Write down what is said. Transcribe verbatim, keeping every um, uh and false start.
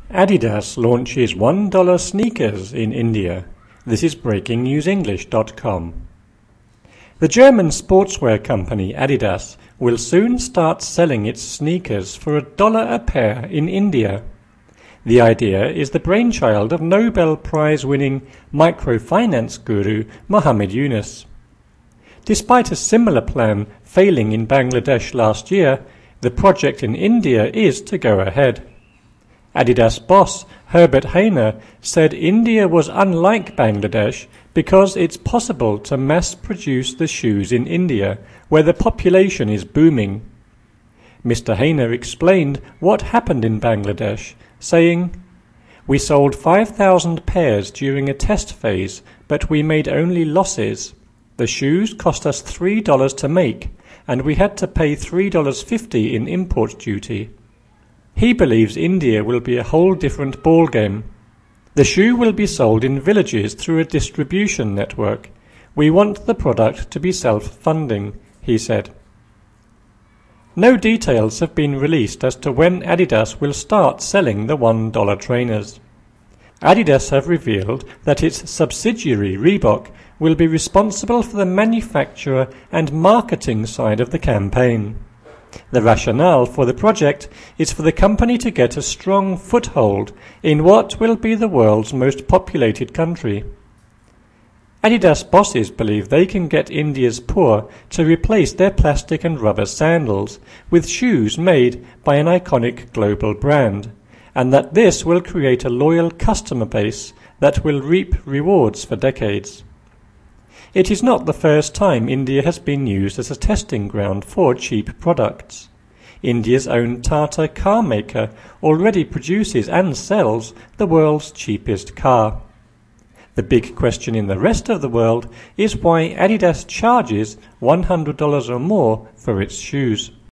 Adidas launches one dollar sneakers in India. This is breaking news english dot com. The German sportswear company Adidas will soon start selling its sneakers for a dollar a pair in India. The idea is the brainchild of Nobel Prize-winning microfinance guru Muhammad Yunus. Despite a similar plan failing in Bangladesh last year, the project in India is to go ahead. Adidas boss Herbert Hainer said India was unlike Bangladesh because it's possible to mass-produce the shoes in India, where the population is booming. Mister Hainer explained what happened in Bangladesh, saying, "We sold five thousand pairs during a test phase, but we made only losses. The shoes cost us three dollars to make, and we had to pay three dollars fifty in import duty." He believes India will be a whole different ballgame. The shoe will be sold in villages through a distribution network. We want the product to be self-funding, he said. No details have been released as to when Adidas will start selling the one dollar trainers. Adidas have revealed that its subsidiary Reebok will be responsible for the manufacture and marketing side of the campaign. The rationale for the project is for the company to get a strong foothold in what will be the world's most populated country. Adidas bosses believe they can get India's poor to replace their plastic and rubber sandals with shoes made by an iconic global brand, and that this will create a loyal customer base that will reap rewards for decades. It is not the first time India has been used as a testing ground for cheap products. India's own Tata car maker already produces and sells the world's cheapest car. The big question in the rest of the world is why Adidas charges one hundred dollars or more for its shoes.